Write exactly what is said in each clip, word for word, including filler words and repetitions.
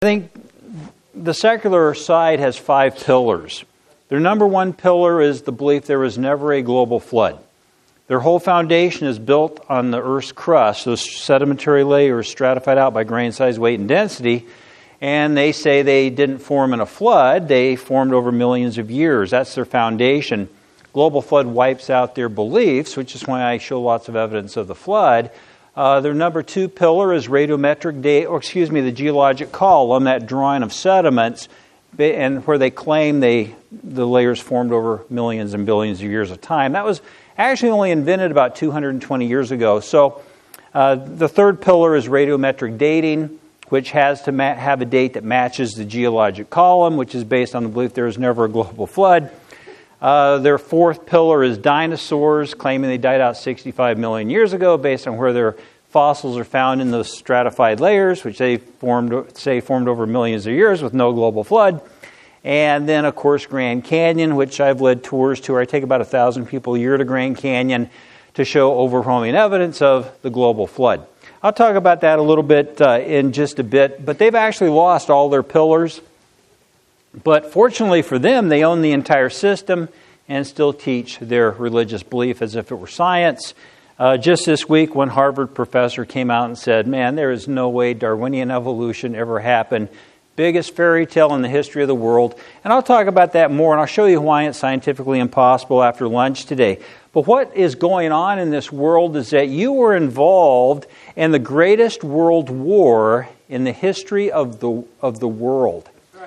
I think the secular side has five pillars. Their number one pillar is the belief there was never a global flood. Their whole foundation is built on the Earth's crust, those sedimentary layers stratified out by grain size, weight, and density. And they say they didn't form in a flood, they formed over millions of years. That's their foundation. Global flood wipes out their beliefs, which is why I show lots of evidence of the flood. Uh, their number two pillar is radiometric data, or excuse me, the geologic column, that drawing of sediments, and where they claim they the layers formed over millions and billions of years of time. That was actually only invented about two hundred twenty years ago. So uh, the third pillar is radiometric dating, which has to ma- have a date that matches the geologic column, which is based on the belief there was never a global flood. Uh, their fourth pillar is dinosaurs, claiming they died out sixty-five million years ago based on where their fossils are found in those stratified layers, which they formed, say formed over millions of years with no global flood. And then, of course, Grand Canyon, which I've led tours to, where I take about a thousand people a year to Grand Canyon to show overwhelming evidence of the global flood. I'll talk about that a little bit uh, in just a bit, but they've actually lost all their pillars. But fortunately for them, they own the entire system and still teach their religious belief as if it were science. Uh, just this week, one Harvard professor came out and said, man, there is no way Darwinian evolution ever happened. Biggest fairy tale in the history of the world. And I'll talk about that more, and I'll show you why it's scientifically impossible after lunch today. But what is going on in this world is that you were involved in the greatest world war in the history of the of the world.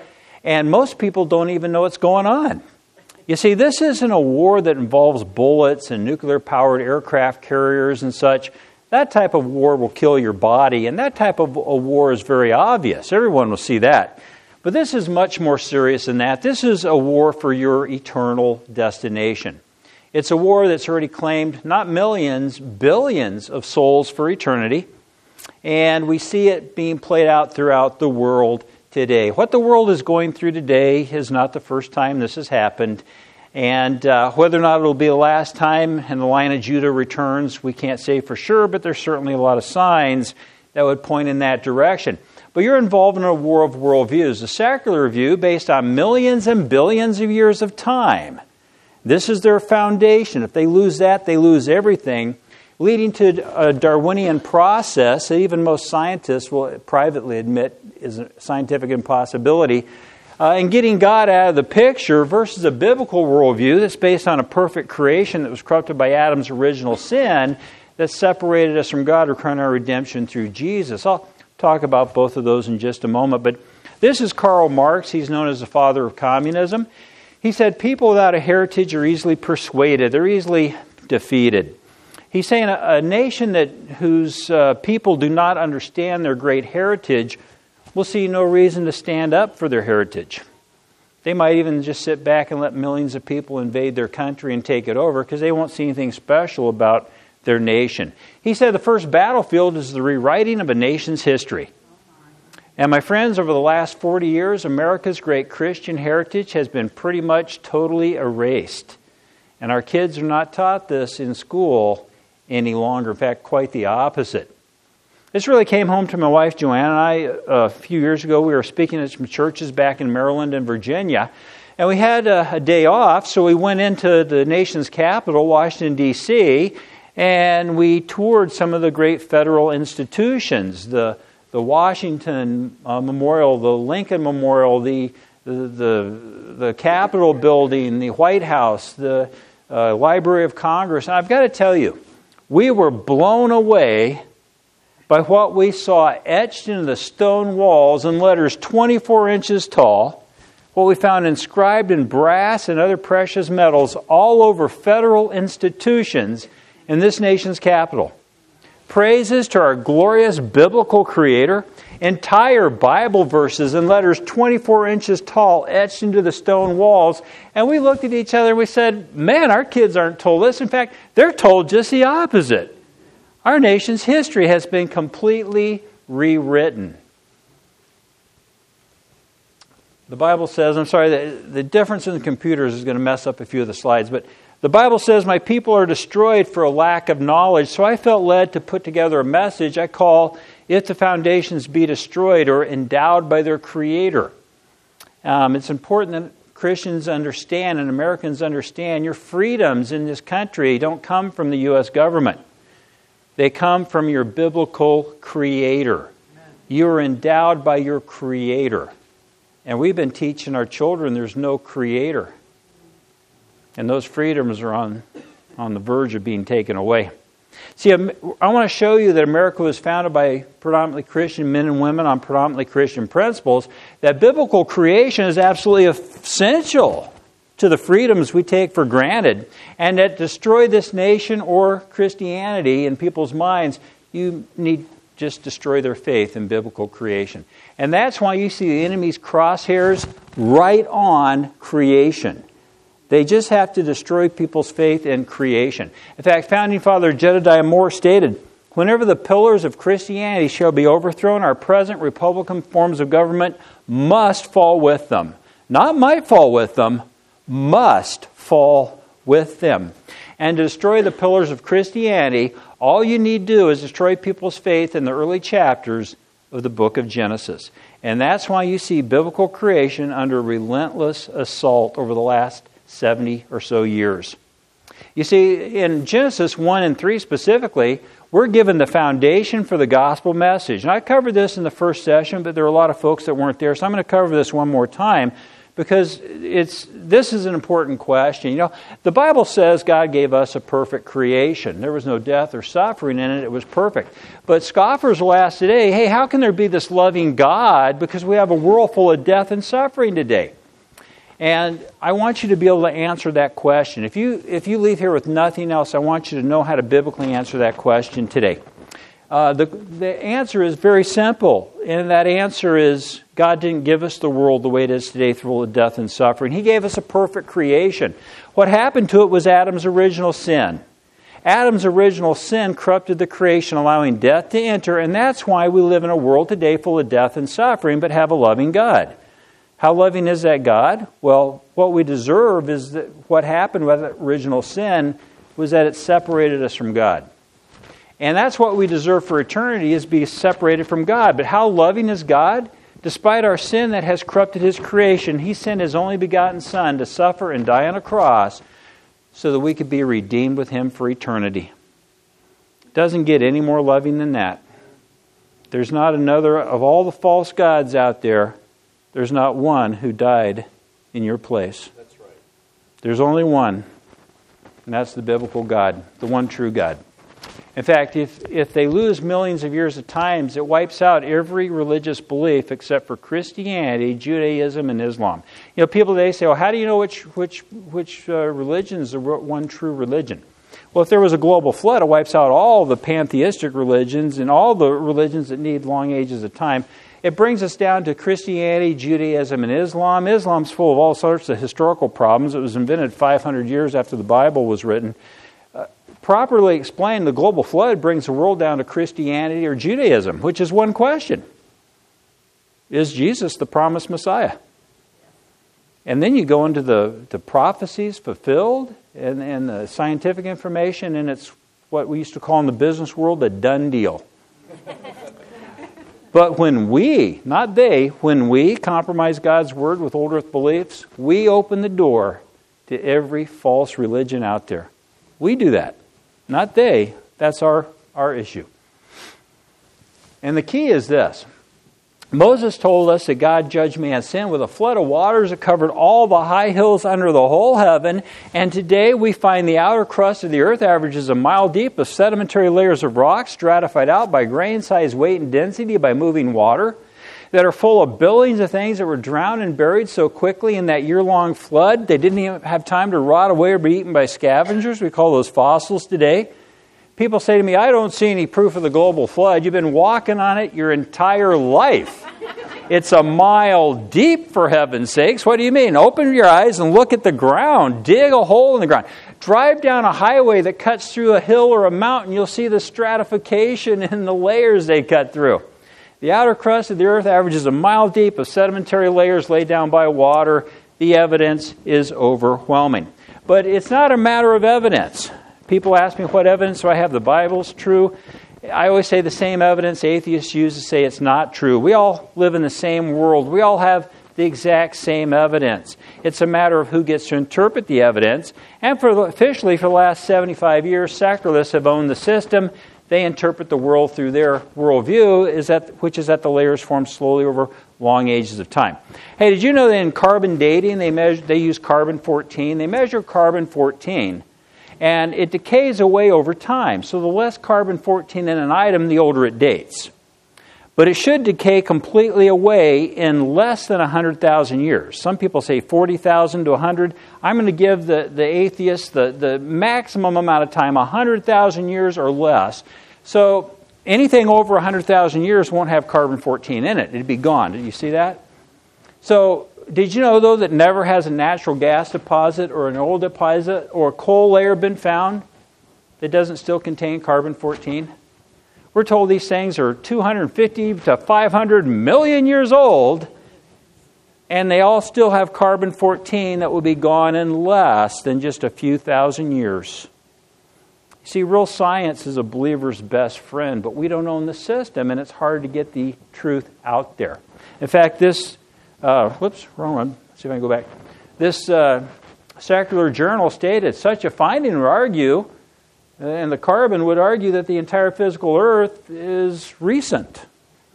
And most people don't even know what's going on. You see, this isn't a war that involves bullets and nuclear-powered aircraft carriers and such. That type of war will kill your body, and that type of a war is very obvious. Everyone will see that. But this is much more serious than that. This is a war for your eternal destination. It's a war that's already claimed not millions, billions of souls for eternity. And we see it being played out throughout the world today. What the world is going through today is not the first time this has happened. And uh, whether or not it will be the last time and the Lion of Judah returns, we can't say for sure, but there's certainly a lot of signs that would point in that direction. But you're involved in a war of worldviews. The secular view, based on millions and billions of years of time, this is their foundation. If they lose that, they lose everything, leading to a Darwinian process that even most scientists will privately admit is a scientific impossibility, uh, and getting God out of the picture versus a biblical worldview that's based on a perfect creation that was corrupted by Adam's original sin that separated us from God, requiring our redemption through Jesus. I'll talk about both of those in just a moment, but this is Karl Marx. He's known as the father of communism. He said people without a heritage are easily persuaded. They're easily defeated. He's saying a, a nation that whose uh, people do not understand their great heritage will see no reason to stand up for their heritage. They might even just sit back and let millions of people invade their country and take it over because they won't see anything special about their nation. He said the first battlefield is the rewriting of a nation's history. And my friends, over the last forty years, America's great Christian heritage has been pretty much totally erased. And our kids are not taught this in school any longer. In fact, quite the opposite. This really came home to my wife, Joanne, and I a few years ago. We were speaking at some churches back in Maryland and Virginia, and we had a, a day off, so we went into the nation's capital, Washington, D C, and we toured some of the great federal institutions, the the Washington uh, Memorial, the Lincoln Memorial, the the the, the Capitol building, the White House, the uh, Library of Congress. And I've got to tell you, we were blown away by what we saw etched into the stone walls in letters twenty-four inches tall, what we found inscribed in brass and other precious metals all over federal institutions in this nation's capital. Praises to our glorious biblical Creator, entire Bible verses in letters twenty-four inches tall etched into the stone walls. And we looked at each other and we said, man, our kids aren't told this. In fact, they're told just the opposite. Our nation's history has been completely rewritten. The Bible says, I'm sorry, the, the difference in the computers is going to mess up a few of the slides, but the Bible says, my people are destroyed for a lack of knowledge. So I felt led to put together a message I call if the foundations be destroyed or endowed by their Creator. Um, it's important that Christians understand and Americans understand your freedoms in this country don't come from the U S government. They come from your biblical Creator. You are endowed by your Creator. And we've been teaching our children there's no Creator. And those freedoms are on, on the verge of being taken away. See, I want to show you that America was founded by predominantly Christian men and women on predominantly Christian principles, that biblical creation is absolutely essential to the freedoms we take for granted, and that destroy this nation or Christianity in people's minds, you need just destroy their faith in biblical creation. And that's why you see the enemy's crosshairs right on creation. They just have to destroy people's faith in creation. In fact, Founding Father Jedediah Moore stated, "Whenever the pillars of Christianity shall be overthrown, our present Republican forms of government must fall with them." Not might fall with them, must fall with them. And to destroy the pillars of Christianity, all you need to do is destroy people's faith in the early chapters of the book of Genesis. And that's why you see biblical creation under relentless assault over the last seventy or so years. You see, in Genesis one and three specifically, we're given the foundation for the gospel message. And I covered this in the first session, but there are a lot of folks that weren't there, so I'm going to cover this one more time because it's this is an important question. You know, the Bible says God gave us a perfect creation. There was no death or suffering in it. It was perfect. But scoffers will ask today, hey, how can there be this loving God because we have a world full of death and suffering today? And I want you to be able to answer that question. If you if you leave here with nothing else, I want you to know how to biblically answer that question today. Uh, the, the answer is very simple, and that answer is God didn't give us the world the way it is today, full of death and suffering. He gave us a perfect creation. What happened to it was Adam's original sin. Adam's original sin corrupted the creation, allowing death to enter, and that's why we live in a world today full of death and suffering, but have a loving God. How loving is that God? Well, what we deserve is that what happened with that original sin was that it separated us from God. And that's what we deserve for eternity, is be separated from God. But how loving is God? Despite our sin that has corrupted His creation, He sent His only begotten Son to suffer and die on a cross so that we could be redeemed with Him for eternity. It doesn't get any more loving than that. There's not another of all the false gods out there. There's not one who died in your place. That's right. There's only one, and that's the biblical God, the one true God. In fact, if, if they lose millions of years of time, it wipes out every religious belief except for Christianity, Judaism, and Islam. You know, people today say, well, how do you know which, which, which uh, religion is the one true religion? Well, if there was a global flood, it wipes out all the pantheistic religions and all the religions that need long ages of time. It brings us down to Christianity, Judaism, and Islam. Islam's full of all sorts of historical problems. It was invented five hundred years after the Bible was written. Uh, properly explained, the global flood brings the world down to Christianity or Judaism, which is one question. Is Jesus the promised Messiah? And then you go into the, the prophecies fulfilled and, and the scientific information, and it's what we used to call in the business world a done deal. But when we, not they, when we compromise God's Word with old earth beliefs, we open the door to every false religion out there. We do that. Not they. That's our, our issue. And the key is this. Moses told us that God judged man's sin with a flood of waters that covered all the high hills under the whole heaven. And today we find the outer crust of the earth averages a mile deep of sedimentary layers of rock stratified out by grain size, weight, and density by moving water that are full of billions of things that were drowned and buried so quickly in that year-long flood they didn't even have time to rot away or be eaten by scavengers. We call those fossils today. People say to me, I don't see any proof of the global flood. You've been walking on it your entire life. It's a mile deep, for heaven's sakes. What do you mean? Open your eyes and look at the ground. Dig a hole in the ground. Drive down a highway that cuts through a hill or a mountain. You'll see the stratification in the layers they cut through. The outer crust of the earth averages a mile deep of sedimentary layers laid down by water. The evidence is overwhelming. But it's not a matter of evidence. People ask me what evidence do I have the Bible's true. I always say the same evidence atheists use to say it's not true. We all live in the same world. We all have the exact same evidence. It's a matter of who gets to interpret the evidence. And for officially, for the last seventy-five years, secularists have owned the system. They interpret the world through their worldview, is that, which is that the layers form slowly over long ages of time. Hey, did you know that in carbon dating, they measure, they use carbon fourteen? They measure carbon fourteen, and it decays away over time. So the less carbon fourteen in an item, the older it dates. But it should decay completely away in less than one hundred thousand years. Some people say forty thousand to one hundred. I'm going to give the, the atheists the, the maximum amount of time, one hundred thousand years or less. So anything over one hundred thousand years won't have carbon fourteen in it. It'd be gone. Did you see that? So did you know, though, that never has a natural gas deposit or an oil deposit or a coal layer been found that doesn't still contain carbon fourteen? We're told these things are two hundred fifty to five hundred million years old, and they all still have carbon fourteen that will be gone in less than just a few thousand years. See, real science is a believer's best friend, but we don't own the system, and it's hard to get the truth out there. In fact, this, uh, whoops, wrong one. Let's see if I can go back. This uh, secular journal stated, such a finding would argue, and the carbon would argue that the entire physical Earth is recent.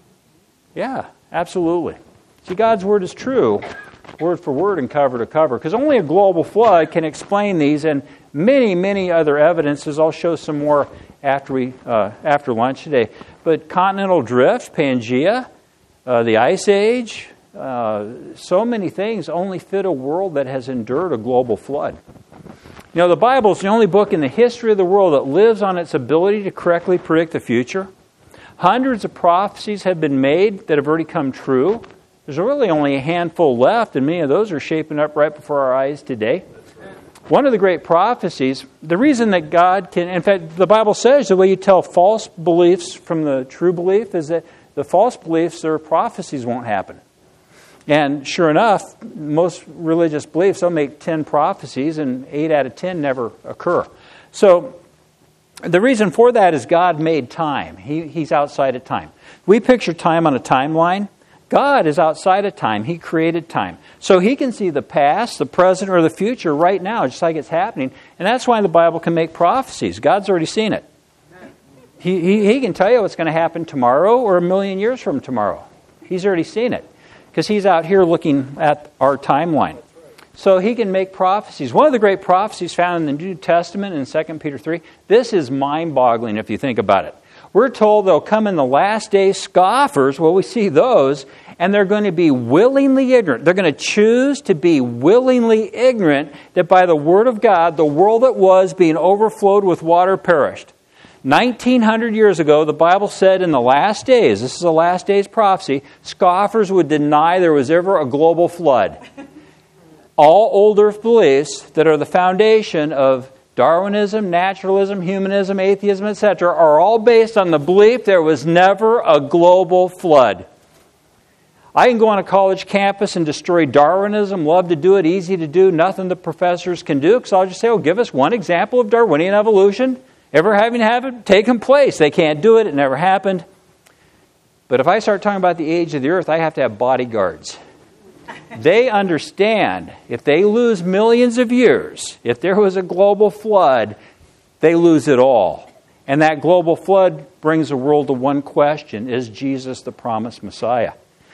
Yeah, absolutely. See, God's Word is true, word for word and cover to cover, because only a global flood can explain these and many, many other evidences. I'll show some more after we uh, after lunch today. But continental drift, Pangea, uh, the Ice Age, uh, so many things only fit a world that has endured a global flood. You know, the Bible is the only book in the history of the world that lives on its ability to correctly predict the future. Hundreds of prophecies have been made that have already come true. There's really only a handful left, and many of those are shaping up right before our eyes today. One of the great prophecies, the reason that God can, in fact, the Bible says the way you tell false beliefs from the true belief is that the false beliefs or prophecies won't happen. And sure enough, most religious beliefs, they'll make ten prophecies and eight out of ten never occur. So the reason for that is God made time. He, he's outside of time. We picture time on a timeline. God is outside of time. He created time. So He can see the past, the present, or the future right now, just like it's happening. And that's why the Bible can make prophecies. God's already seen it. He, he, he can tell you what's going to happen tomorrow or a million years from tomorrow. He's already seen it. Because He's out here looking at our timeline. So He can make prophecies. One of the great prophecies found in the New Testament in Second Peter three, this is mind-boggling if you think about it. We're told there'll come in the last days scoffers. Well, we see those, and they're going to be willingly ignorant. They're going to choose to be willingly ignorant that by the word of God, the world that was being overflowed with water perished. nineteen hundred years ago, the Bible said in the last days, this is a last days prophecy, scoffers would deny there was ever a global flood. All old earth beliefs that are the foundation of Darwinism, naturalism, humanism, atheism, et cetera are all based on the belief there was never a global flood. I can go on a college campus and destroy Darwinism, love to do it, easy to do, nothing the professors can do, because I'll just say, oh, give us one example of Darwinian evolution ever having happened, taken place. They can't do it. It never happened. But if I start talking about the age of the earth, I have to have bodyguards. They understand if they lose millions of years, if there was a global flood, they lose it all. And that global flood brings the world to one question: is Jesus the promised Messiah?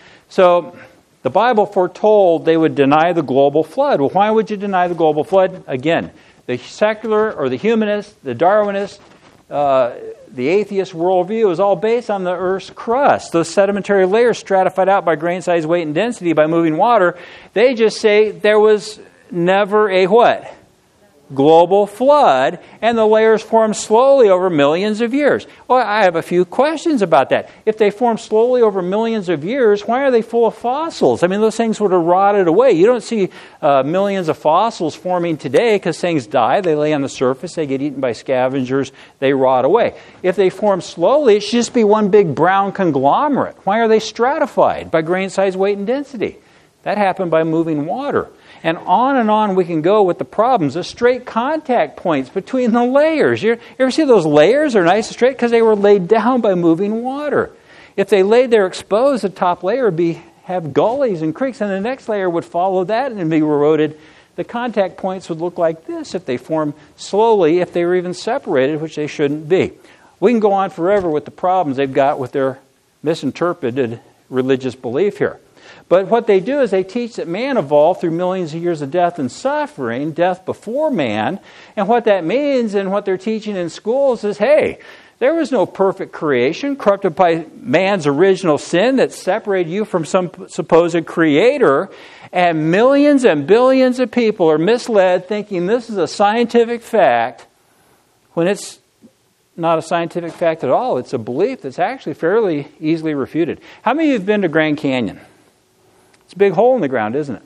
So the Bible foretold they would deny the global flood. Well, why would you deny the global flood? Again, the secular or the humanist, the Darwinist, uh, the atheist worldview is all based on the Earth's crust. Those sedimentary layers stratified out by grain size, weight, and density by moving water. They just say there was never a what? Global flood, and the layers form slowly over millions of years. Well, I have a few questions about that. If they form slowly over millions of years, why are they full of fossils? I mean, those things would have rotted away. You don't see uh, millions of fossils forming today because things die. They lay on the surface. They get eaten by scavengers. They rot away. If they form slowly, it should just be one big brown conglomerate. Why are they stratified by grain size, weight, and density? That happened by moving water. And on and on we can go with the problems, the straight contact points between the layers. You ever see those layers? They're nice and straight because they were laid down by moving water. If they laid there exposed, the top layer would be have gullies and creeks, and the next layer would follow that and be eroded. The contact points would look like this if they formed slowly, if they were even separated, which they shouldn't be. We can go on forever with the problems they've got with their misinterpreted religious belief here. But what they do is they teach that man evolved through millions of years of death and suffering, death before man. And what that means and what they're teaching in schools is, hey, there was no perfect creation corrupted by man's original sin that separated you from some supposed creator. And millions and billions of people are misled thinking this is a scientific fact when it's not a scientific fact at all. It's a belief that's actually fairly easily refuted. How many of you have been to Grand Canyon? It's a big hole in the ground, isn't it?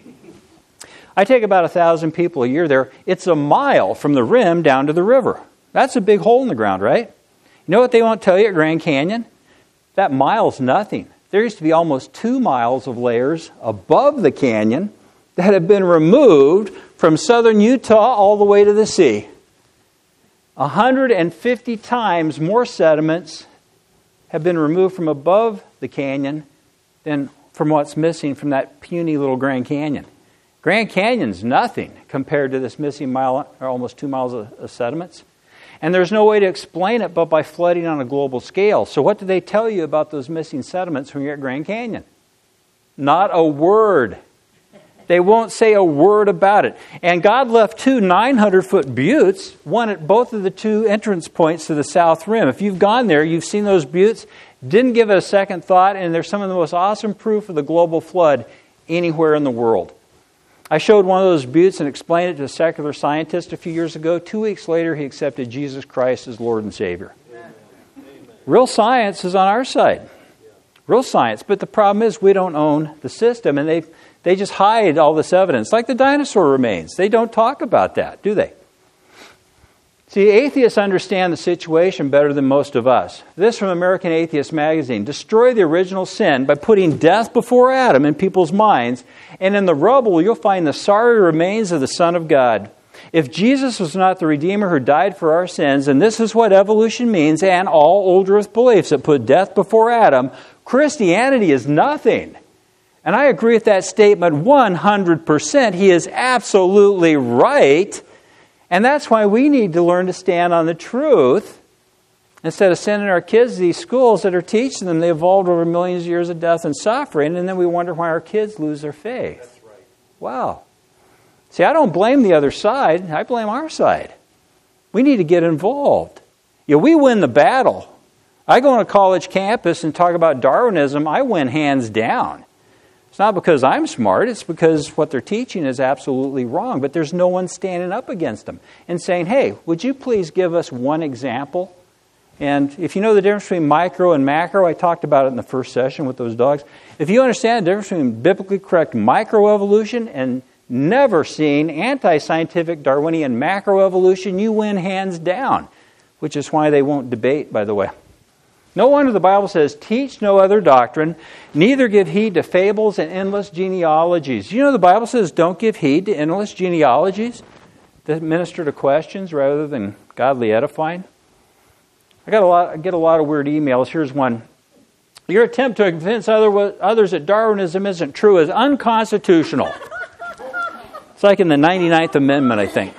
I take about a thousand people a year there. It's a mile from the rim down to the river. That's a big hole in the ground, right? You know what they won't tell you at Grand Canyon? That mile's nothing. There used to be almost two miles of layers above the canyon that have been removed from southern Utah all the way to the sea. one hundred fifty times more sediments have been removed from above the canyon than from what's missing from that puny little Grand Canyon. Grand Canyon's nothing compared to this missing mile, or almost two miles of, of sediments. And there's no way to explain it but by flooding on a global scale. So what do they tell you about those missing sediments when you're at Grand Canyon? Not a word. They won't say a word about it. And God left two nine hundred foot buttes, one at both of the two entrance points to the south rim. If you've gone there, you've seen those buttes, didn't give it a second thought, and they're some of the most awesome proof of the global flood anywhere in the world. I showed one of those buttes and explained it to a secular scientist a few years ago. Two weeks later, he accepted Jesus Christ as Lord and Savior. Amen. Real science is on our side. Real science. But the problem is we don't own the system, and they they just hide all this evidence. Like the dinosaur remains. They don't talk about that, do they? See, atheists understand the situation better than most of us. This from American Atheist Magazine. Destroy the original sin by putting death before Adam in people's minds, and in the rubble you'll find the sorry remains of the Son of God. If Jesus was not the Redeemer who died for our sins, and this is what evolution means, and all old earth beliefs that put death before Adam, Christianity is nothing. And I agree with that statement one hundred percent. He is absolutely right. And that's why we need to learn to stand on the truth instead of sending our kids to these schools that are teaching them they evolved over millions of years of death and suffering, and then we wonder why our kids lose their faith. That's right. Wow. See, I don't blame the other side. I blame our side. We need to get involved. You know, we win the battle. I go on a college campus and talk about Darwinism. I win hands down. It's not because I'm smart. It's because what they're teaching is absolutely wrong. But there's no one standing up against them and saying, hey, would you please give us one example? And if you know the difference between micro and macro, I talked about it in the first session with those dogs. If you understand the difference between biblically correct microevolution and never seen anti-scientific Darwinian macroevolution, you win hands down, which is why they won't debate, by the way. No wonder the Bible says, teach no other doctrine, neither give heed to fables and endless genealogies. You know the Bible says don't give heed to endless genealogies that minister to questions rather than godly edifying. I got a lot, I get a lot of weird emails. Here's one. Your attempt to convince other, others that Darwinism isn't true is unconstitutional. It's like in the ninety-ninth Amendment, I think.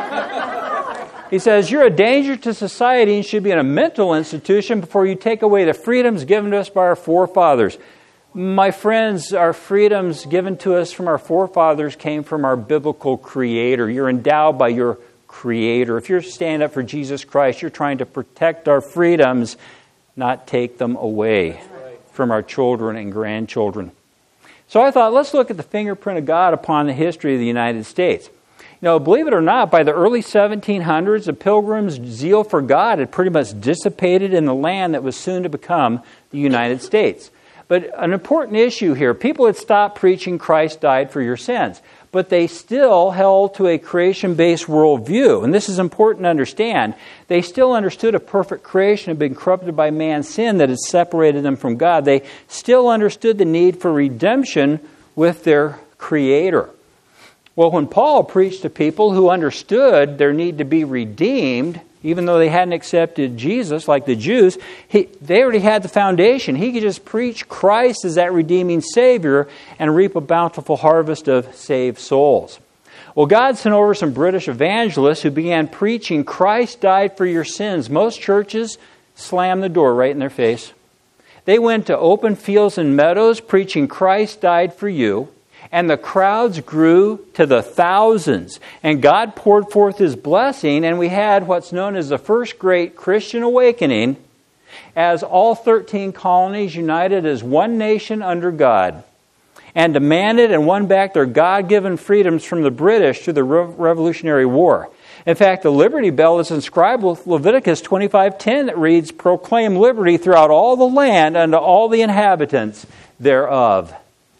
He says, you're a danger to society and should be in a mental institution before you take away the freedoms given to us by our forefathers. My friends, our freedoms given to us from our forefathers came from our biblical Creator. You're endowed by your Creator. If you're standing up for Jesus Christ, you're trying to protect our freedoms, not take them away from our children and grandchildren. So I thought, let's look at the fingerprint of God upon the history of the United States. You know, believe it or not, by the early seventeen hundreds, the pilgrims' zeal for God had pretty much dissipated in the land that was soon to become the United States. But an important issue here, people had stopped preaching Christ died for your sins, but they still held to a creation-based worldview. And this is important to understand. They still understood a perfect creation had been corrupted by man's sin that had separated them from God. They still understood the need for redemption with their Creator. Well, when Paul preached to people who understood their need to be redeemed, even though they hadn't accepted Jesus like the Jews, he, they already had the foundation. He could just preach Christ as that redeeming Savior and reap a bountiful harvest of saved souls. Well, God sent over some British evangelists who began preaching Christ died for your sins. Most churches slammed the door right in their face. They went to open fields and meadows preaching Christ died for you. And the crowds grew to the thousands. And God poured forth His blessing, and we had what's known as the first great Christian awakening, as all thirteen colonies united as one nation under God, and demanded and won back their God-given freedoms from the British through the Revolutionary War. In fact, the Liberty Bell is inscribed with Leviticus twenty-five ten that reads, "Proclaim liberty throughout all the land unto all the inhabitants thereof."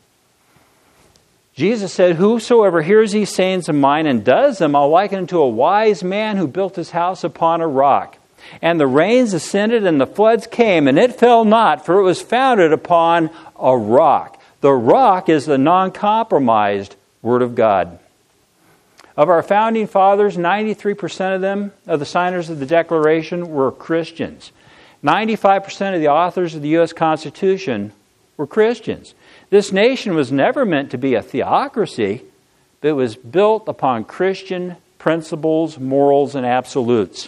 Jesus said, "Whosoever hears these sayings of mine and does them, I'll liken unto a wise man who built his house upon a rock. And the rains ascended and the floods came, and it fell not, for it was founded upon a rock." The rock is the non-compromised Word of God. Of our founding fathers, ninety-three percent of them, of the signers of the Declaration, were Christians. ninety-five percent of the authors of the U S Constitution were Christians. This nation was never meant to be a theocracy, but it was built upon Christian principles, morals, and absolutes.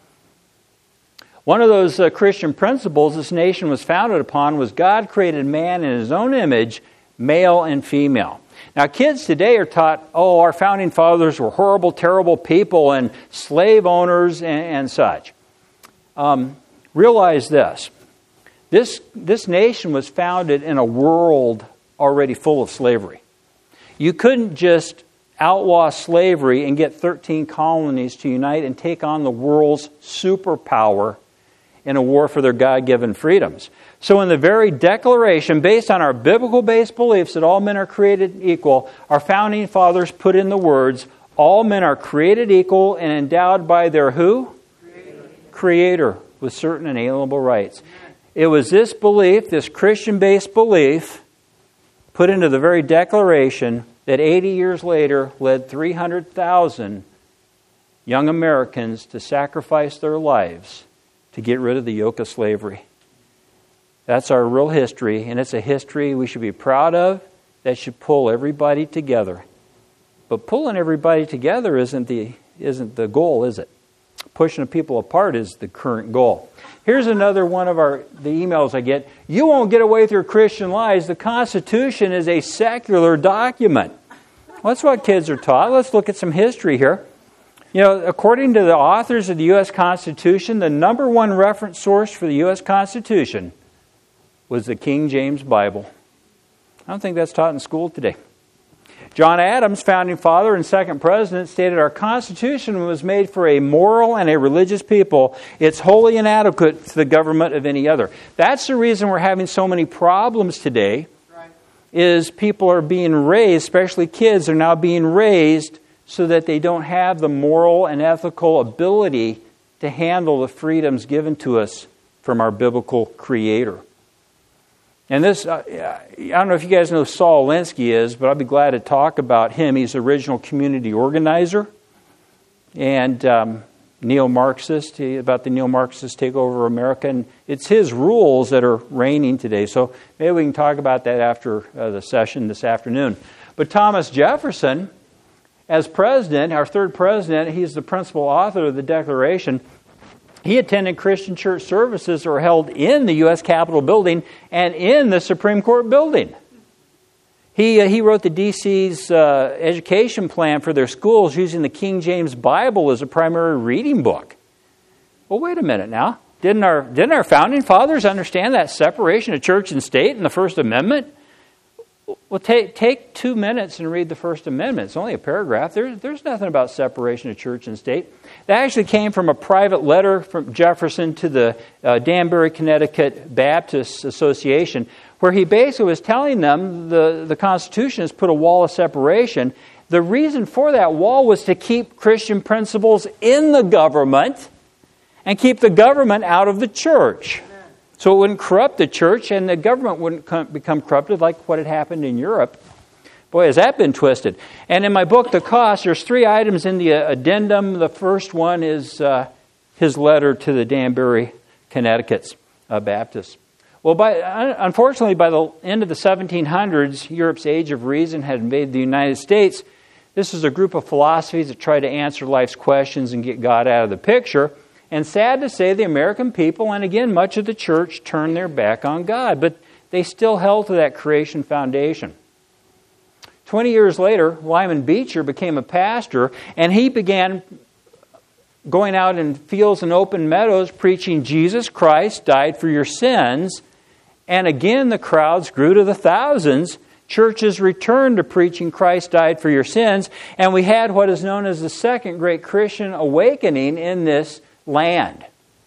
One of those uh, Christian principles this nation was founded upon was God created man in His own image, male and female. Now, kids today are taught, oh, our founding fathers were horrible, terrible people and slave owners and, and such. Um, realize this. This, this nation was founded in a world already full of slavery. You couldn't just outlaw slavery and get thirteen colonies to unite and take on the world's superpower in a war for their God-given freedoms. So in the very Declaration, based on our biblical-based beliefs that all men are created equal, our founding fathers put in the words, all men are created equal and endowed by their who? Creator, Creator with certain inalienable rights. It was this belief, this Christian-based belief, put into the very Declaration that eighty years later led three hundred thousand young Americans to sacrifice their lives to get rid of the yoke of slavery. That's our real history, and it's a history we should be proud of that should pull everybody together. But pulling everybody together isn't the, isn't the goal, is it? Pushing people apart is the current goal. Here's another one of our the emails I get. You won't get away with your Christian lies. The Constitution is a secular document. Well, that's what kids are taught. Let's look at some history here. You know, according to the authors of the U S Constitution, the number one reference source for the U S Constitution was the King James Bible. I don't think that's taught in school today. John Adams, founding father and second president, stated our Constitution was made for a moral and a religious people. It's wholly inadequate to the government of any other. That's the reason we're having so many problems today, right. Is people are being raised, especially kids, are now being raised so that they don't have the moral and ethical ability to handle the freedoms given to us from our biblical Creator. And this, uh, I don't know if you guys know who Saul Alinsky is, but I'll be glad to talk about him. He's the original community organizer and um, neo-Marxist, he, about the neo-Marxist takeover of America. And it's his rules that are reigning today. So maybe we can talk about that after uh, the session this afternoon. But Thomas Jefferson, as president, our third president, he's the principal author of the Declaration. He attended Christian church services that were held in the U S Capitol building and in the Supreme Court building. He, uh, he wrote the D C's uh, education plan for their schools using the King James Bible as a primary reading book. Well, wait a minute now. Didn't our, didn't our founding fathers understand that separation of church and state in the First Amendment? Well, take take two minutes and read the First Amendment. It's only a paragraph. There, there's nothing about separation of church and state. That actually came from a private letter from Jefferson to the uh, Danbury, Connecticut Baptist Association, where he basically was telling them the, the Constitution has put a wall of separation. The reason for that wall was to keep Christian principles in the government and keep the government out of the church. So it wouldn't corrupt the church and the government wouldn't become corrupted like what had happened in Europe. Boy, has that been twisted. And in my book, The Cost, there's three items in the addendum. The first one is uh, his letter to the Danbury, Connecticut's uh, Baptists. Well, by, unfortunately, by the end of the seventeen hundreds, Europe's age of reason had invaded the United States. This is a group of philosophies that try to answer life's questions and get God out of the picture. And sad to say, the American people, and again, much of the church, turned their back on God. But they still held to that creation foundation. Twenty years later, Lyman Beecher became a pastor, and he began going out in fields and open meadows preaching Jesus Christ died for your sins. And again, the crowds grew to the thousands. Churches returned to preaching Christ died for your sins. And we had what is known as the second great Christian awakening in this land.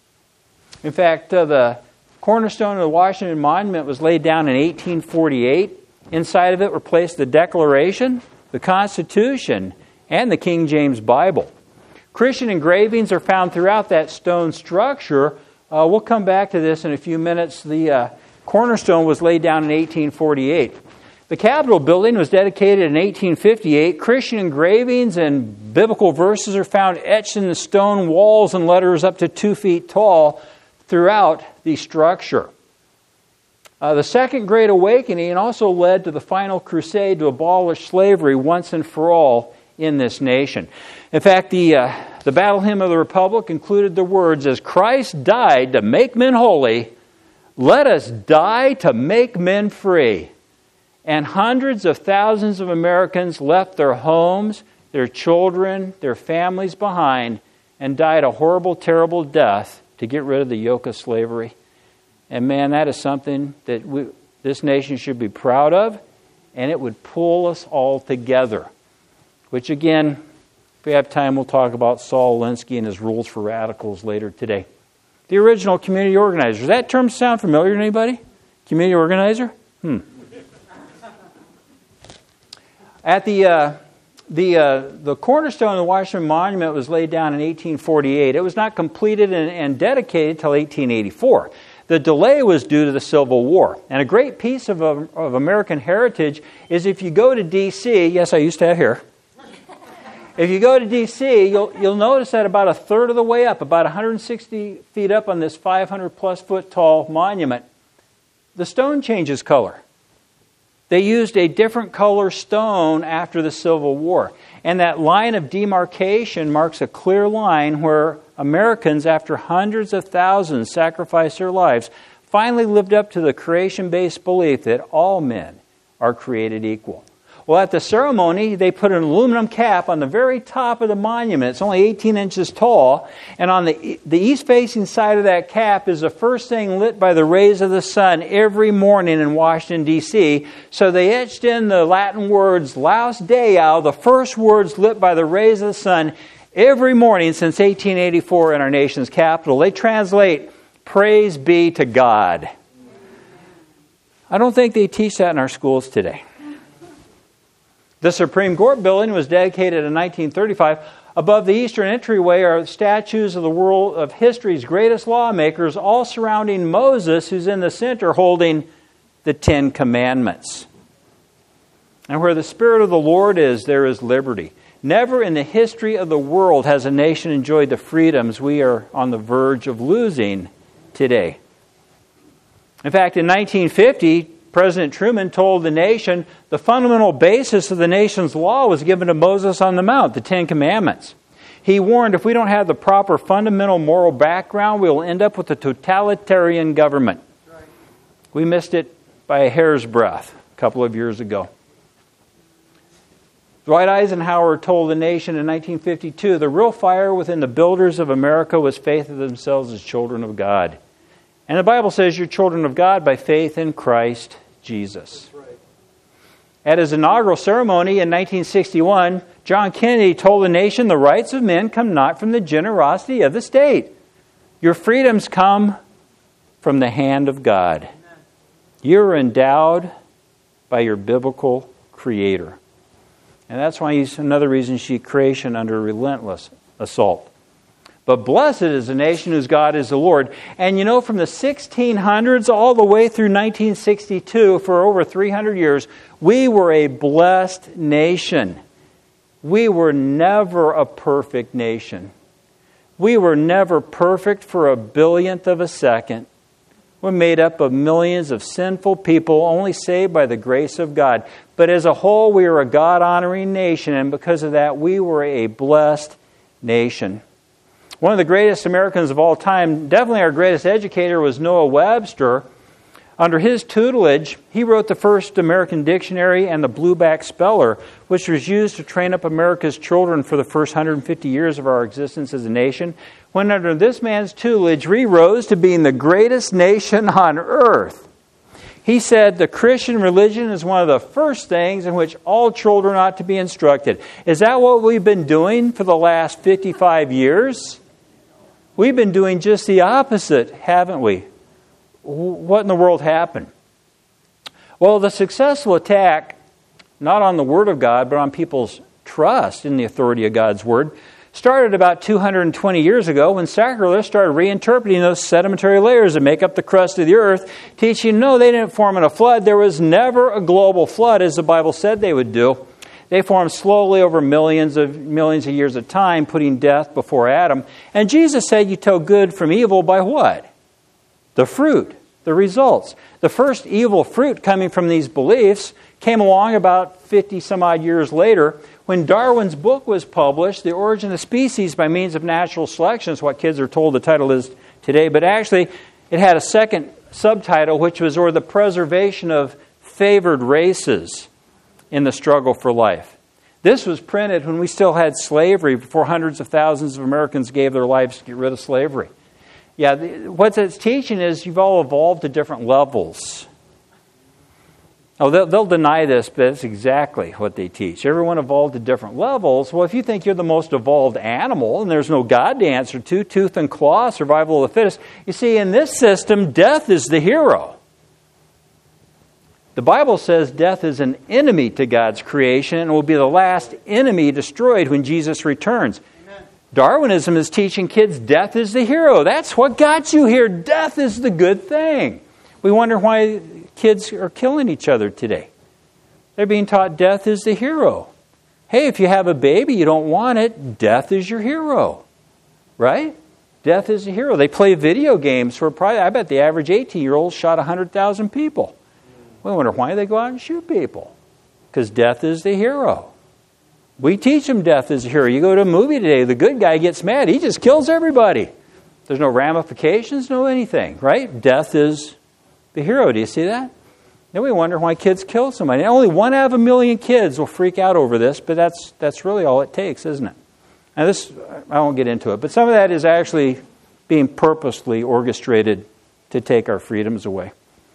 In fact, uh, the cornerstone of the Washington Monument was laid down in eighteen forty-eight. Inside of it were placed the Declaration, the Constitution, and the King James Bible. Christian engravings are found throughout that stone structure. Uh, we'll come back to this in a few minutes. The uh, cornerstone was laid down in eighteen forty-eight. The Capitol building was dedicated in eighteen fifty-eight. Christian engravings and biblical verses are found etched in the stone walls and letters up to two feet tall throughout the structure. Uh, the Second Great Awakening also led to the final crusade to abolish slavery once and for all in this nation. In fact, the uh, the Battle Hymn of the Republic included the words, "As Christ died to make men holy, let us die to make men free." And hundreds of thousands of Americans left their homes, their children, their families behind, and died a horrible, terrible death to get rid of the yoke of slavery. And man, that is something that we, this nation should be proud of, and it would pull us all together. Which again, if we have time, we'll talk about Saul Alinsky and his rules for radicals later today. The original community organizer. Does that term sound familiar to anybody? Community organizer? Hmm. At the uh, the uh, the cornerstone of the Washington Monument was laid down in eighteen forty-eight. It was not completed and, and dedicated until eighteen eighty-four. The delay was due to the Civil War. And a great piece of, of American heritage is if you go to D C, yes, I used to have hair. If you go to D C, you'll you'll notice that about a third of the way up, about one hundred sixty feet up on this five hundred plus foot tall monument, the stone changes color. They used a different color stone after the Civil War. And that line of demarcation marks a clear line where Americans, after hundreds of thousands sacrificed their lives, finally lived up to the creation-based belief that all men are created equal. Well, at the ceremony, they put an aluminum cap on the very top of the monument. It's only eighteen inches tall. And on the, the east-facing side of that cap is the first thing lit by the rays of the sun every morning in Washington, D C So they etched in the Latin words, Laus Deo, the first words lit by the rays of the sun every morning since eighteen eighty-four in our nation's capital. They translate, "Praise be to God." I don't think they teach that in our schools today. The Supreme Court building was dedicated in nineteen thirty-five. Above the eastern entryway are statues of the world of history's greatest lawmakers, all surrounding Moses, who's in the center holding the Ten Commandments. And where the Spirit of the Lord is, there is liberty. Never in the history of the world has a nation enjoyed the freedoms we are on the verge of losing today. In fact, in nineteen fifty, President Truman told the nation the fundamental basis of the nation's law was given to Moses on the Mount, the Ten Commandments. He warned if we don't have the proper fundamental moral background, we will end up with a totalitarian government. Right. We missed it by a hair's breadth a couple of years ago. Dwight Eisenhower told the nation in nineteen fifty-two, the real fire within the builders of America was faith in themselves as children of God. And the Bible says you're children of God by faith in Christ Jesus. Right. At his inaugural ceremony in nineteen sixty-one, John Kennedy told the nation the rights of men come not from the generosity of the state. Your freedoms come from the hand of God. Amen. You're endowed by your biblical Creator. And that's why he's another reason she creation under relentless assault. But blessed is the nation whose God is the Lord. And you know, from the sixteen hundreds all the way through nineteen sixty-two, for over three hundred years, we were a blessed nation. We were never a perfect nation. We were never perfect for a billionth of a second. We're made up of millions of sinful people, only saved by the grace of God. But as a whole, we are a God-honoring nation, and because of that, we were a blessed nation. One of the greatest Americans of all time, definitely our greatest educator, was Noah Webster. Under his tutelage, he wrote the first American dictionary and the Blueback Speller, which was used to train up America's children for the first one hundred fifty years of our existence as a nation. When under this man's tutelage, we rose to being the greatest nation on earth. He said the Christian religion is one of the first things in which all children ought to be instructed. Is that what we've been doing for the last fifty-five years? We've been doing just the opposite, haven't we? What in the world happened? Well, the successful attack, not on the Word of God, but on people's trust in the authority of God's Word, started about two hundred twenty years ago when secularists started reinterpreting those sedimentary layers that make up the crust of the earth, teaching, no, they didn't form in a flood. There was never a global flood, as the Bible said they would do. They formed slowly over millions of millions of years of time, putting death before Adam. And Jesus said you tell good from evil by what? The fruit, the results. The first evil fruit coming from these beliefs came along about fifty some odd years later when Darwin's book was published, The Origin of Species by Means of Natural Selection, is what kids are told the title is today. But actually, it had a second subtitle, which was, or the preservation of favored races in the struggle for life. This was printed when we still had slavery, before hundreds of thousands of Americans gave their lives to get rid of slavery. Yeah, the, what it's teaching is you've all evolved to different levels. Oh, they'll, they'll deny this, but that's exactly what they teach. Everyone evolved to different levels. Well, if you think you're the most evolved animal and there's no God to answer to, tooth and claw, survival of the fittest, you see, in this system, death is the hero. The Bible says death is an enemy to God's creation and will be the last enemy destroyed when Jesus returns. Amen. Darwinism is teaching kids death is the hero. That's what got you here. Death is the good thing. We wonder why kids are killing each other today. They're being taught death is the hero. Hey, if you have a baby, you don't want it, death is your hero. Right? Death is the hero. They play video games where probably, I bet the average eighteen-year-old shot one hundred thousand people. We wonder why they go out and shoot people. Because death is the hero. We teach them death is the hero. You go to a movie today, the good guy gets mad. He just kills everybody. There's no ramifications, no anything, right? Death is the hero. Do you see that? Then we wonder why kids kill somebody. Only one out of a million kids will freak out over this, but that's that's really all it takes, isn't it? Now this, I won't get into it, but some of that is actually being purposely orchestrated to take our freedoms away.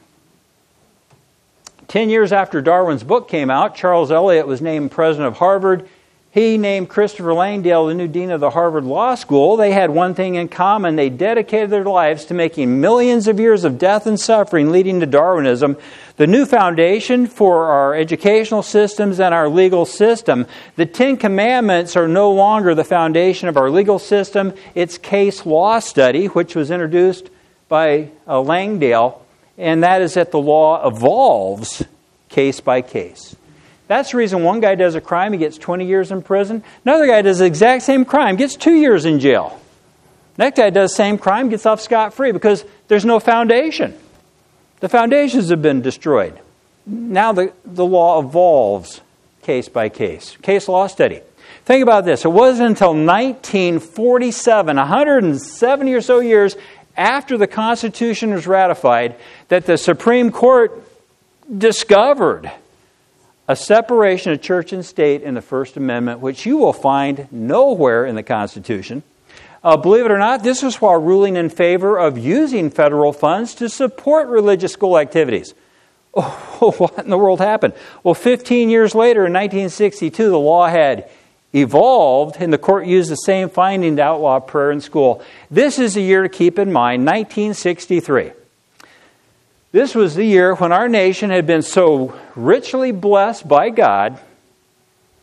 Ten years after Darwin's book came out, Charles Eliot was named president of Harvard. He named Christopher Langdale the new dean of the Harvard Law School. They had one thing in common. They dedicated their lives to making millions of years of death and suffering leading to Darwinism the new foundation for our educational systems and our legal system. The Ten Commandments are no longer the foundation of our legal system. It's case law study, which was introduced by uh, Langdale. And that is that the law evolves case by case. That's the reason one guy does a crime, he gets twenty years in prison. Another guy does the exact same crime, gets two years in jail. Next guy does the same crime, gets off scot-free because there's no foundation. The foundations have been destroyed. Now the, the law evolves case by case. Case law study. Think about this. It wasn't until nineteen forty-seven, one hundred seventy or so years after the Constitution was ratified, that the Supreme Court discovered a separation of church and state in the First Amendment, which you will find nowhere in the Constitution. Uh, believe it or not, this was while ruling in favor of using federal funds to support religious school activities. Oh, what in the world happened? Well, fifteen years later, in nineteen sixty-two, the law had evolved, and the court used the same finding to outlaw prayer in school. This is the year to keep in mind, nineteen sixty-three. This was the year when our nation had been so richly blessed by God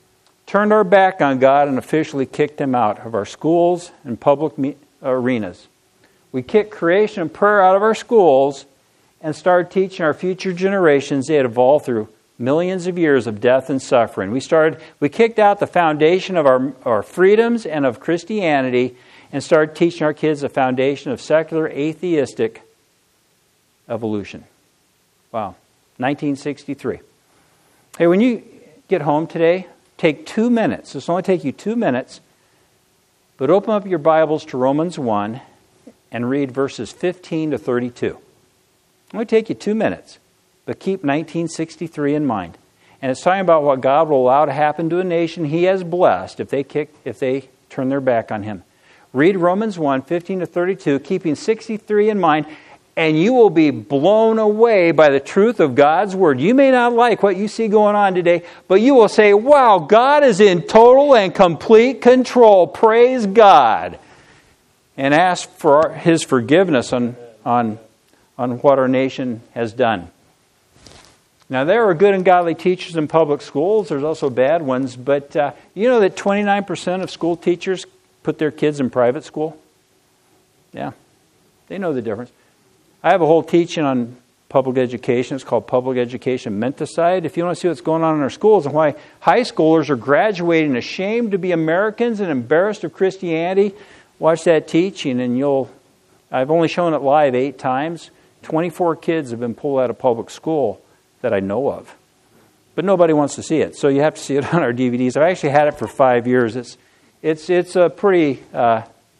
turned our back on God and officially kicked Him out of our schools and public me- arenas. We kicked creation and prayer out of our schools and started teaching our future generations they had evolved through millions of years of death and suffering. We started, we kicked out the foundation of our, our freedoms and of Christianity and started teaching our kids the foundation of secular, atheistic evolution. Wow. nineteen sixty-three. Hey, when you get home today, take two minutes. This will only take you two minutes. But open up your Bibles to Romans one and read verses fifteen to thirty-two. It'll only take you two minutes. But keep nineteen sixty-three in mind. And it's talking about what God will allow to happen to a nation He has blessed if they kick, if they turn their back on Him. Read Romans one, fifteen to thirty-two, keeping sixty-three in mind, and you will be blown away by the truth of God's Word. You may not like what you see going on today, but you will say, wow, God is in total and complete control. Praise God. And ask for His forgiveness on, on, on what our nation has done. Now, there are good and godly teachers in public schools. There's also bad ones. But uh, you know that twenty-nine percent of school teachers put their kids in private school? Yeah, they know the difference. I have a whole teaching on public education. It's called Public Education Menticide. If you want to see what's going on in our schools and why high schoolers are graduating ashamed to be Americans and embarrassed of Christianity, watch that teaching and you'll... I've only shown it live eight times. twenty-four kids have been pulled out of public school that I know of. But nobody wants to see it. So you have to see it on our D V Ds. I've actually had it for five years. It's it's it's a pretty uh,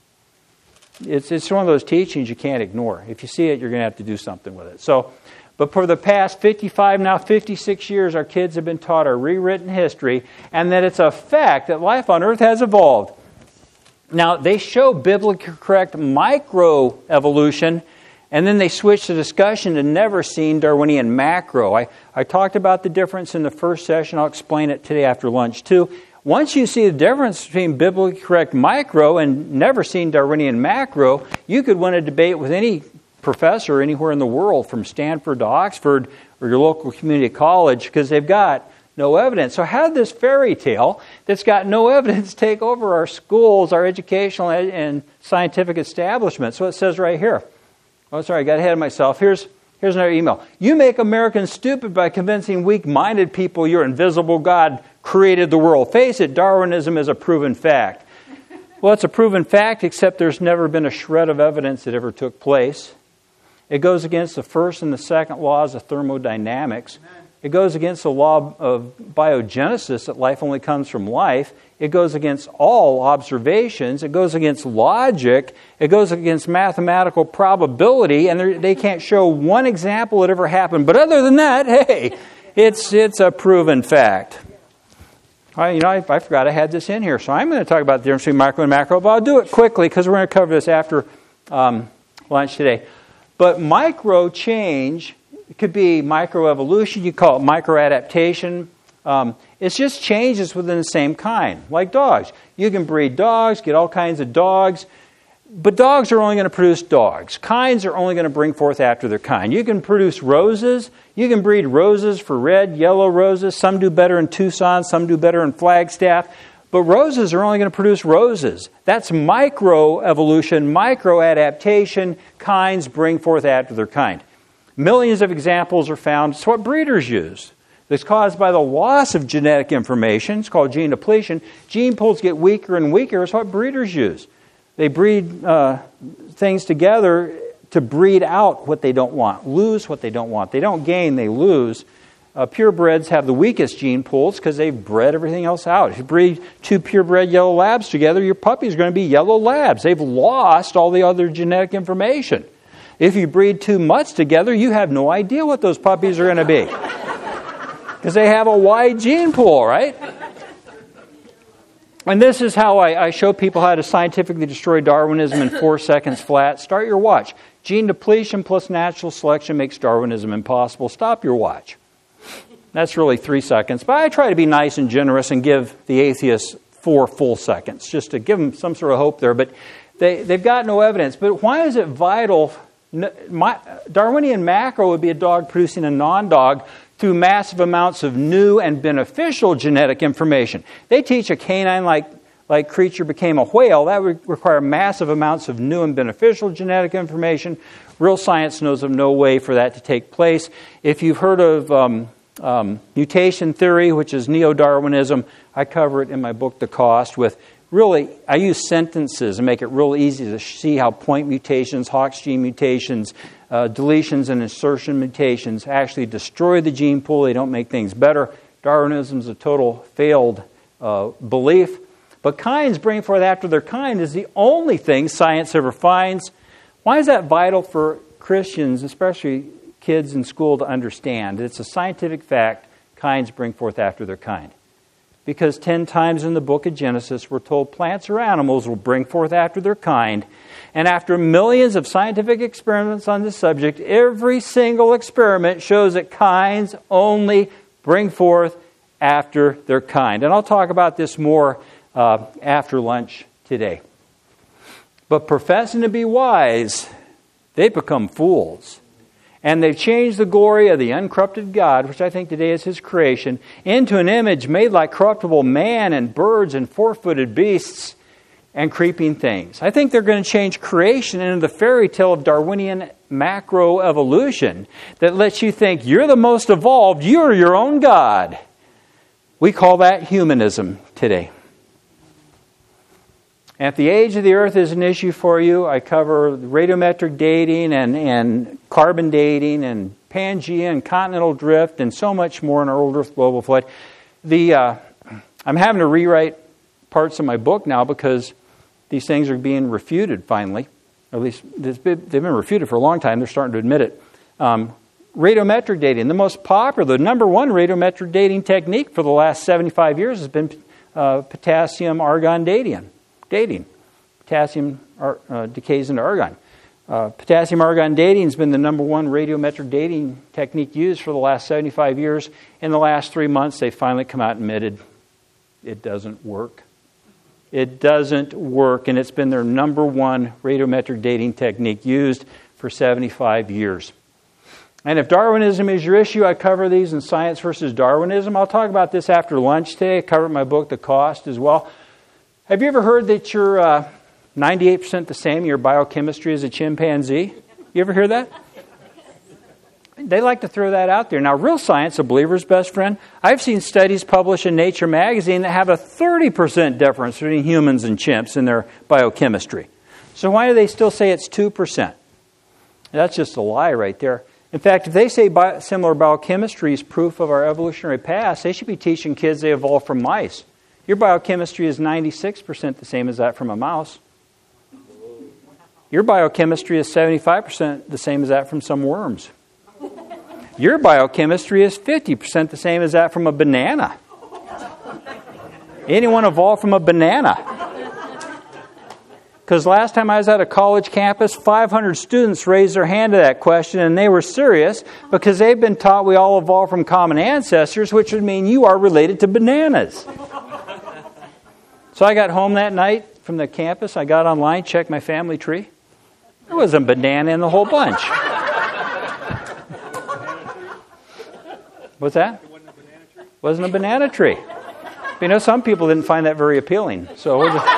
it's it's one of those teachings you can't ignore. If you see it, you're going to have to do something with it. So, but for the past fifty-five, now fifty-six years, our kids have been taught our rewritten history, and that it's a fact that life on Earth has evolved. Now, they show biblically correct microevolution, and then they switch the discussion to never seen Darwinian macro. I, I talked about the difference in the first session. I'll explain it today after lunch too. Once you see the difference between biblically correct micro and never seen Darwinian macro, you could win a debate with any professor anywhere in the world, from Stanford to Oxford or your local community college, because they've got no evidence. So how did this fairy tale that's got no evidence take over our schools, our educational and scientific establishments? So it says right here. Oh, sorry, I got ahead of myself. Here's here's another email. You make Americans stupid by convincing weak-minded people your invisible God created the world. Face it, Darwinism is a proven fact. Well, it's a proven fact, except there's never been a shred of evidence that ever took place. It goes against the first and the second laws of thermodynamics. It goes against the law of biogenesis, that life only comes from life. It goes against all observations. It goes against logic. It goes against mathematical probability, and they can't show one example that ever happened. But other than that, hey, it's it's a proven fact. I, you know, I, I forgot I had this in here, so I'm going to talk about the difference between micro and macro, but I'll do it quickly because we're going to cover this after um, lunch today. But micro change... It could be microevolution. You call it microadaptation. Um, it's just changes within the same kind, like dogs. You can breed dogs, get all kinds of dogs, but dogs are only going to produce dogs. Kinds are only going to bring forth after their kind. You can produce roses. You can breed roses for red, yellow roses. Some do better in Tucson, some do better in Flagstaff. But roses are only going to produce roses. That's microevolution, microadaptation. Kinds bring forth after their kind. Millions of examples are found. It's what breeders use. It's caused by the loss of genetic information. It's called gene depletion. Gene pools get weaker and weaker. It's what breeders use. They breed uh, things together to breed out what they don't want, lose what they don't want. They don't gain, they lose. Uh, purebreds have the weakest gene pools because they've bred everything else out. If you breed two purebred yellow labs together, your puppy's going to be yellow labs. They've lost all the other genetic information. If you breed two mutts together, you have no idea what those puppies are going to be. Because they have a wide gene pool, right? And this is how I, I show people how to scientifically destroy Darwinism in four seconds flat. Start your watch. Gene depletion plus natural selection makes Darwinism impossible. Stop your watch. That's really three seconds. But I try to be nice and generous and give the atheists four full seconds, just to give them some sort of hope there. But they, they've got no evidence. But why is it vital? My, Darwinian macro would be a dog producing a non-dog. through massive amounts of new and beneficial genetic information. They teach a canine-like like creature became a whale. That would require massive amounts of new and beneficial genetic information. Real science knows of no way for that to take place. If you've heard of um, um, mutation theory, which is neo-Darwinism, I cover it in my book, The Cost, with really, I use sentences and make it real easy to see how point mutations, Hox gene mutations, uh, deletions and insertion mutations actually destroy the gene pool. They don't make things better. Darwinism is a total failed uh, belief. But kinds bring forth after their kind is the only thing science ever finds. Why is that vital for Christians, especially kids in school, to understand? It's a scientific fact, kinds bring forth after their kind. Because ten times in the book of Genesis, we're told plants or animals will bring forth after their kind. And after millions of scientific experiments on this subject, every single experiment shows that kinds only bring forth after their kind. And I'll talk about this more uh, after lunch today. But professing to be wise, they become fools. And they've changed the glory of the uncorrupted God, which I think today is His creation, into an image made like corruptible man and birds and four-footed beasts and creeping things. I think they're going to change creation into the fairy tale of Darwinian macroevolution that lets you think you're the most evolved, you're your own God. We call that humanism today. And if the age of the earth is an issue for you, I cover radiometric dating and, and carbon dating and Pangea and continental drift and so much more in our Old Earth Global Flood. The uh, I'm having to rewrite parts of my book now because these things are being refuted finally. At least they've been refuted for a long time. They're starting to admit it. Um, radiometric dating, the most popular, the number one radiometric dating technique for the last seventy-five years has been uh, potassium-argon dating. Dating. Potassium uh, decays into argon. Uh, potassium-argon dating has been the number one radiometric dating technique used for the last seventy-five years. In the last three months, they finally come out and admitted it doesn't work. It doesn't work, and it's been their number one radiometric dating technique used for seventy-five years. And if Darwinism is your issue, I cover these in Science versus Darwinism. I'll talk about this after lunch today. I cover it in my book, The Cost, as well. Have you ever heard that you're uh, ninety-eight percent the same, your biochemistry as a chimpanzee? You ever hear that? They like to throw that out there. Now, real science, a believer's best friend, I've seen studies published in Nature magazine that have a thirty percent difference between humans and chimps in their biochemistry. So why do they still say it's two percent? That's just a lie right there. In fact, if they say bi- similar biochemistry is proof of our evolutionary past, they should be teaching kids they evolved from mice. Your biochemistry is ninety-six percent the same as that from a mouse. Your biochemistry is seventy-five percent the same as that from some worms. Your biochemistry is fifty percent the same as that from a banana. Anyone evolved from a banana? Because last time I was at a college campus, five hundred students raised their hand to that question, and they were serious because they've been taught we all evolved from common ancestors, which would mean you are related to bananas. So I got home that night from the campus. I got online, checked my family tree. There was a banana in the whole bunch. What's that? It wasn't a banana tree? Wasn't a banana tree. But you know, some people didn't find that very appealing. So we'll just...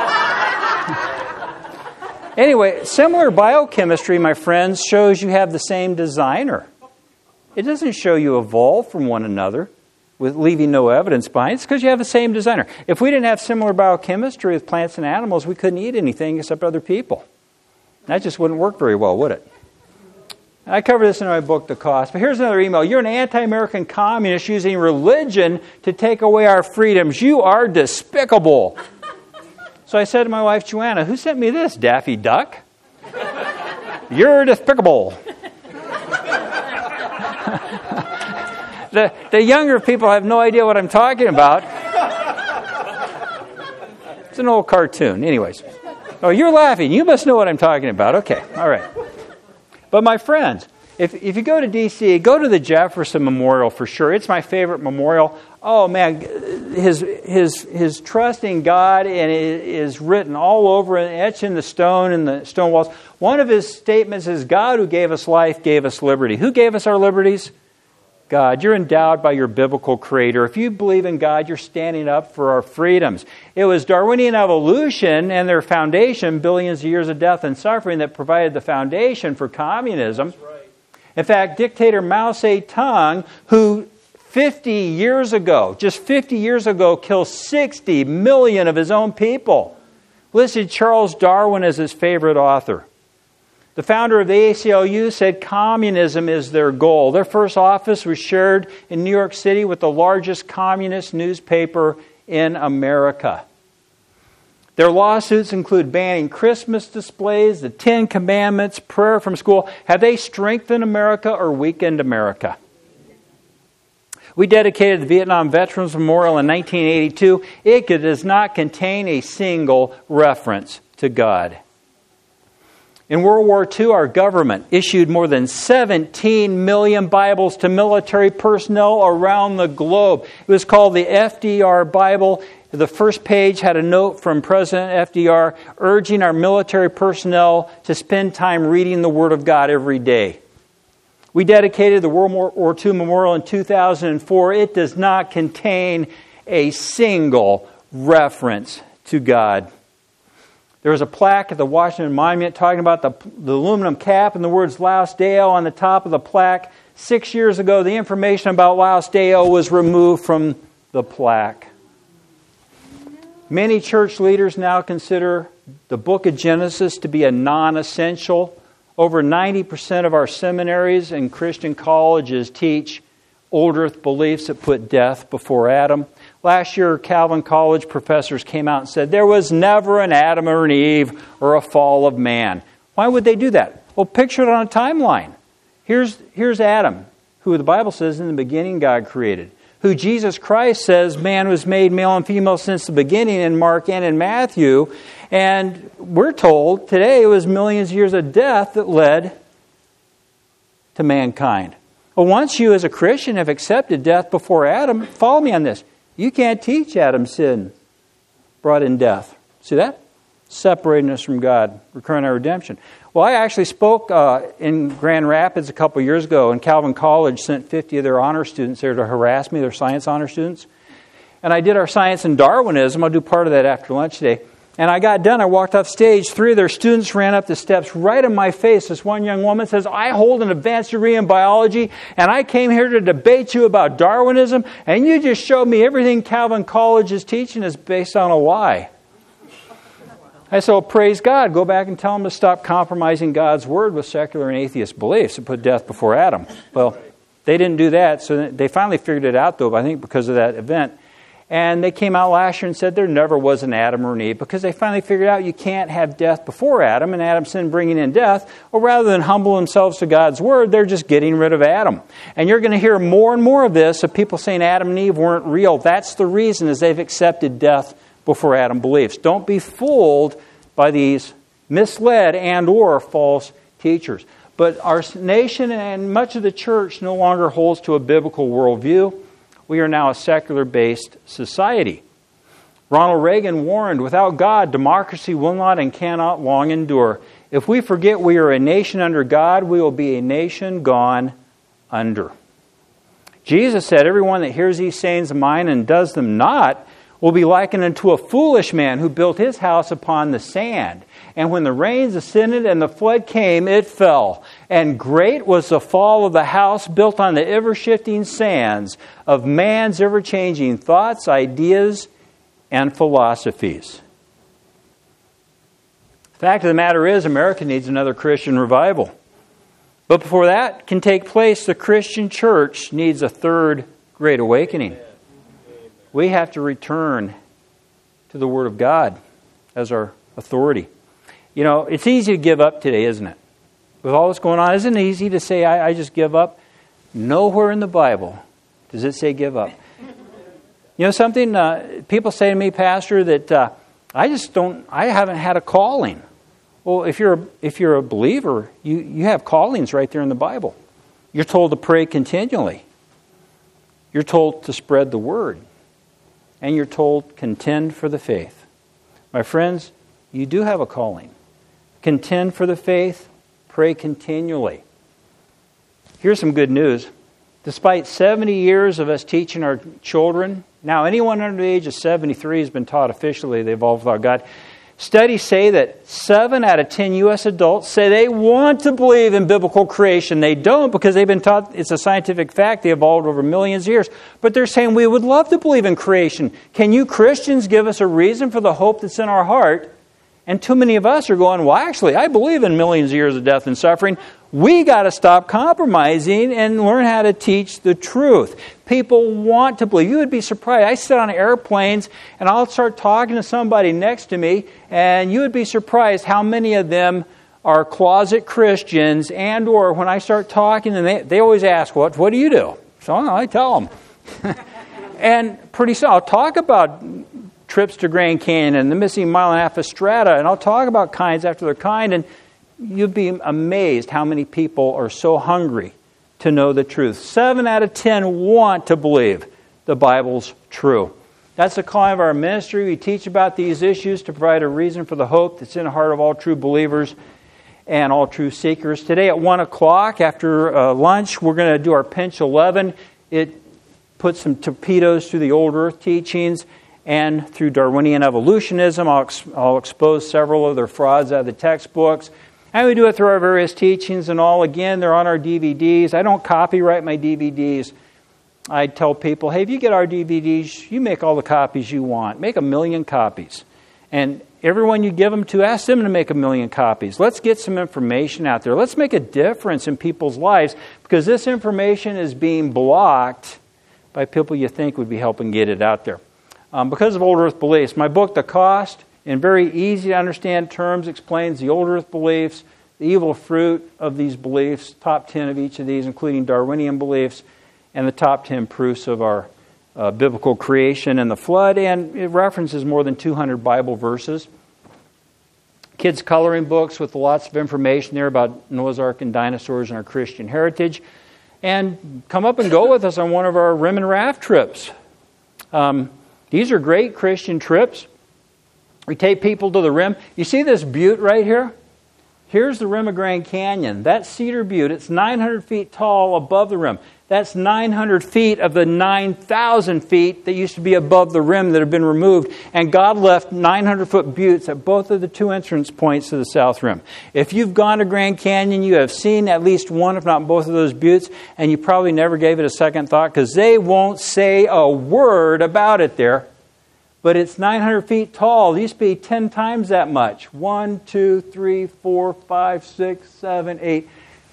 Anyway, similar biochemistry, my friends, shows you have the same designer. It doesn't show you evolved from one another, with leaving no evidence behind. It's because you have the same designer. If we didn't have similar biochemistry with plants and animals, we couldn't eat anything except other people. That just wouldn't work very well, would it? I cover this in my book, The Cost. But here's another email. You're an anti-American communist using religion to take away our freedoms. You are despicable. So I said to my wife, Joanna, who sent me this, Daffy Duck? You're despicable. The, the younger people have no idea what I'm talking about. It's an old cartoon. Anyways. Oh, you're laughing. You must know what I'm talking about. Okay. All right. But my friends, if, if you go to D C, go to the Jefferson Memorial for sure. It's my favorite memorial. Oh, man. His his his trust in God and it is written all over and etched in the stone and the stone walls. One of his statements is, God who gave us life gave us liberty. Who gave us our liberties? God. You're endowed by your biblical creator. If you believe in God, you're standing up for our freedoms. It was Darwinian evolution and their foundation, billions of years of death and suffering, that provided the foundation for communism. That's right. In fact, dictator Mao Zedong, who fifty years ago, just fifty years ago, killed sixty million of his own people, listed Charles Darwin as his favorite author. The founder of the A C L U said communism is their goal. Their first office was shared in New York City with the largest communist newspaper in America. Their lawsuits include banning Christmas displays, the Ten Commandments, prayer from school. Have they strengthened America or weakened America? We dedicated the Vietnam Veterans Memorial in nineteen eighty-two. It does not contain a single reference to God. In World War Two, our government issued more than seventeen million Bibles to military personnel around the globe. It was called the F D R Bible. The first page had a note from President F D R urging our military personnel to spend time reading the Word of God every day. We dedicated the World War Two Memorial in two thousand four. It does not contain a single reference to God. There was a plaque at the Washington Monument talking about the, the aluminum cap and the words Laus Deo on the top of the plaque. Six years ago, the information about Laus Deo was removed from the plaque. Many church leaders now consider the book of Genesis to be a non-essential. Over ninety percent of our seminaries and Christian colleges teach old earth beliefs that put death before Adam. Last year, Calvin College professors came out and said there was never an Adam or an Eve or a fall of man. Why would they do that? Well, picture it on a timeline. Here's, here's Adam, who the Bible says in the beginning God created, who Jesus Christ says man was made male and female since the beginning in Mark and in Matthew. And we're told today it was millions of years of death that led to mankind. Well, once you as a Christian have accepted death before Adam, follow me on this. You can't teach Adam's sin brought in death. See that? Separating us from God, recurring our redemption. Well, I actually spoke uh, in Grand Rapids a couple years ago, and Calvin College sent fifty of their honor students there to harass me, their science honor students. And I did our science and Darwinism. I'll do part of that after lunch today. And I got done. I walked off stage. Three of their students ran up the steps right in my face. This one young woman says, I hold an advanced degree in biology, and I came here to debate you about Darwinism, and you just showed me everything Calvin College is teaching is based on a lie. I said, well, praise God. Go back and tell them to stop compromising God's Word with secular and atheist beliefs and put death before Adam. Well, they didn't do that, so they finally figured it out, though, I think because of that event. And they came out last year and said there never was an Adam or an Eve because they finally figured out you can't have death before Adam and Adam's sin bringing in death. Or rather than humble themselves to God's Word, they're just getting rid of Adam. And you're going to hear more and more of this of people saying Adam and Eve weren't real. That's the reason is they've accepted death before Adam beliefs. Don't be fooled by these misled and or false teachers. But our nation and much of the church no longer holds to a biblical worldview. We are now a secular-based society. Ronald Reagan warned, without God, democracy will not and cannot long endure. If we forget we are a nation under God, we will be a nation gone under. Jesus said, everyone that hears these sayings of mine and does them not will be likened unto a foolish man who built his house upon the sand. And when the rains ascended and the flood came, it fell. And great was the fall of the house built on the ever-shifting sands of man's ever-changing thoughts, ideas, and philosophies. The fact of the matter is, America needs another Christian revival. But before that can take place, the Christian church needs a third great awakening. We have to return to the Word of God as our authority. You know, it's easy to give up today, isn't it? With all that's going on, isn't it easy to say, I, I just give up? Nowhere in the Bible does it say give up. You know something? Uh, people say to me, Pastor, that uh, I just don't, I haven't had a calling. Well, if you're, if you're a believer, you, you have callings right there in the Bible. You're told to pray continually. You're told to spread the Word. And you're told, contend for the faith. My friends, you do have a calling. Contend for the faith. Pray continually. Here's some good news. Despite seventy years of us teaching our children, now anyone under the age of seventy-three has been taught officially they evolved without God. Studies say that seven out of ten U S adults say they want to believe in biblical creation. They don't because they've been taught it's a scientific fact. They evolved over millions of years. But they're saying we would love to believe in creation. Can you Christians give us a reason for the hope that's in our heart? And too many of us are going, well, actually, I believe in millions of years of death and suffering. We got to stop compromising and learn how to teach the truth. People want to believe. You would be surprised. I sit on airplanes and I'll start talking to somebody next to me, and you would be surprised how many of them are closet Christians, and or when I start talking, and they, they always ask, what, what do you do? So I tell them. And pretty soon I'll talk about trips to Grand Canyon and the missing mile and a half of strata, and I'll talk about kinds after their kind, and you'd be amazed how many people are so hungry to know the truth. Seven out of ten want to believe the Bible's true. That's the calling of our ministry. We teach about these issues to provide a reason for the hope that's in the heart of all true believers and all true seekers. Today at one o'clock after uh, lunch, we're going to do our Pinch eleven. It puts some torpedoes through the old earth teachings and through Darwinian evolutionism. I'll, ex- I'll expose several of their frauds out of the textbooks. And we do it through our various teachings and all. Again, they're on our D V Ds. I don't copyright my D V Ds. I tell people, hey, if you get our D V Ds, you make all the copies you want. Make a million copies. And everyone you give them to, ask them to make a million copies. Let's get some information out there. Let's make a difference in people's lives, because this information is being blocked by people you think would be helping get it out there. Um, because of old earth beliefs, my book, The Cost, in very easy to understand terms, explains the old earth beliefs, the evil fruit of these beliefs, top ten of each of these, including Darwinian beliefs, and the top ten proofs of our uh, biblical creation and the flood, and it references more than two hundred Bible verses. Kids' coloring books with lots of information there about Noah's Ark and dinosaurs and our Christian heritage. And come up and go with us on one of our rim and raft trips. Um, these are great Christian trips. We take people to the rim. You see this butte right here? Here's the rim of Grand Canyon. That's Cedar Butte. It's nine hundred feet tall above the rim. That's nine hundred feet of the nine thousand feet that used to be above the rim that have been removed. And God left nine hundred foot buttes at both of the two entrance points to the south rim. If you've gone to Grand Canyon, you have seen at least one, if not both of those buttes, and you probably never gave it a second thought because they won't say a word about it there. But it's nine hundred feet tall. It used to be ten times that much. One, two, three, four, five, six, seven, eight.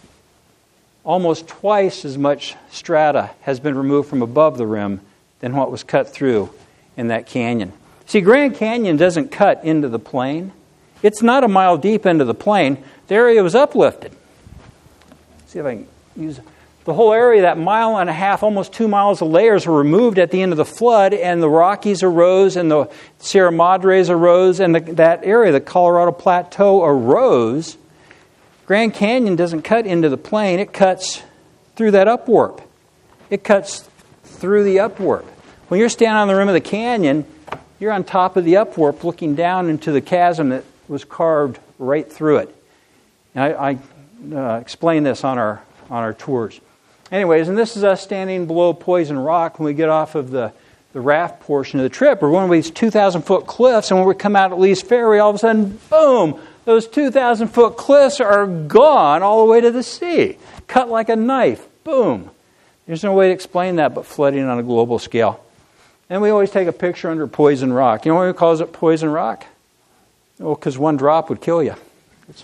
Almost twice as much strata has been removed from above the rim than what was cut through in that canyon. See, Grand Canyon doesn't cut into the plain. It's not a mile deep into the plain. The area was uplifted. Let's see if I can use the whole area, that mile and a half, almost two miles of layers were removed at the end of the flood, and the Rockies arose, and the Sierra Madres arose, and the, that area, the Colorado Plateau, arose. Grand Canyon doesn't cut into the plain. It cuts through that upwarp. It cuts through the upwarp. When you're standing on the rim of the canyon, you're on top of the upwarp looking down into the chasm that was carved right through it. And I, I uh, explain this on our on our tours. Anyways, and this is us standing below Poison Rock when we get off of the, the raft portion of the trip. We're going to these two thousand foot cliffs, and when we come out at Lee's Ferry, all of a sudden, boom, those two thousand foot cliffs are gone all the way to the sea. Cut like a knife. Boom. There's no way to explain that but flooding on a global scale. And we always take a picture under Poison Rock. You know why we call it Poison Rock? Well, because one drop would kill you. It's,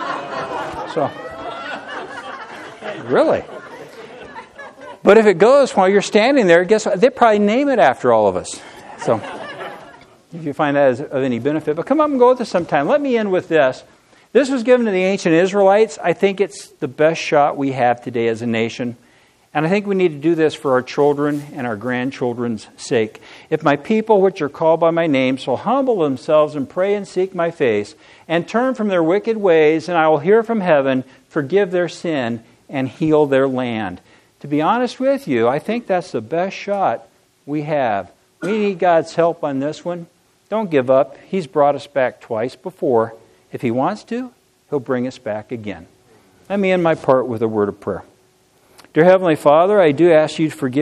so, really. But if it goes while you're standing there, guess what? They probably name it after all of us. So, if you find that is of any benefit. But come up and go with us sometime. Let me end with this. This was given to the ancient Israelites. I think it's the best shot we have today as a nation. And I think we need to do this for our children and our grandchildren's sake. If my people, which are called by my name, shall humble themselves and pray and seek my face, and turn from their wicked ways, and I will hear from heaven, forgive their sin, and heal their land. To be honest with you, I think that's the best shot we have. We need God's help on this one. Don't give up. He's brought us back twice before. If He wants to, He'll bring us back again. Let me end my part with a word of prayer. Dear Heavenly Father, I do ask you to forgive